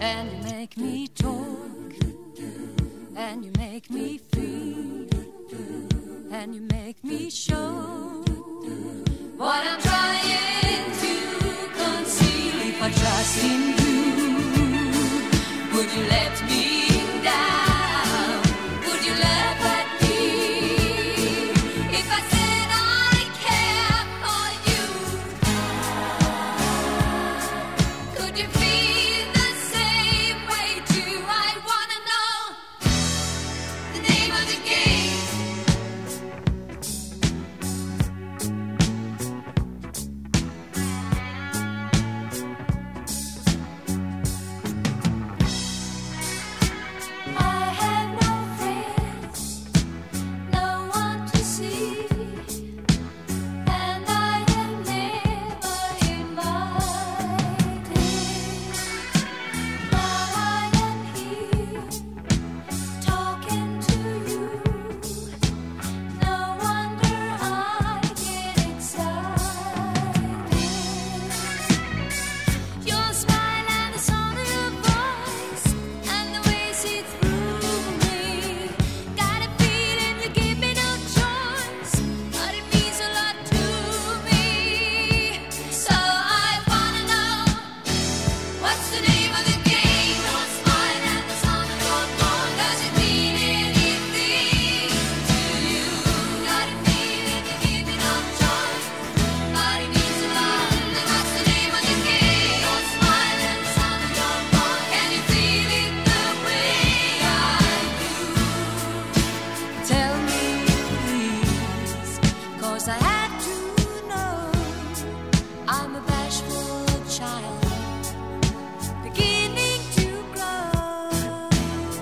And you make me talk, and you make me feel, and you make me show what I'm trying to conceal. If I trust in you, would you let me down? Would you laugh at me if I said I care for you? Could you feel the same way too? I wanna know the name of the game. I have no friends, no one to see, and I am never invited. Now I am here talking to you. No wonder I get excited. Your smile and the sound of your voice and the way you see through me. Got a feeling you give me no choice, but it means a lot to me. So I wanna know, what's the name of the game? Your smile and the sound of your voice, does it mean anything to you? Got a feeling you give me no choice, but it means a lot. And what's the name of the game? Your smile and the sound of your voice, can you feel it the way I do? Tell me please, 'cause I had to know. I'm a bashful child, beginning to grow.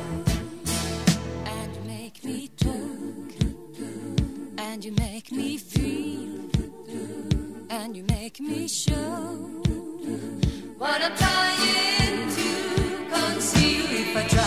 And you make me talk, and you make me feel, and you make me show what I'm trying to conceal. If I try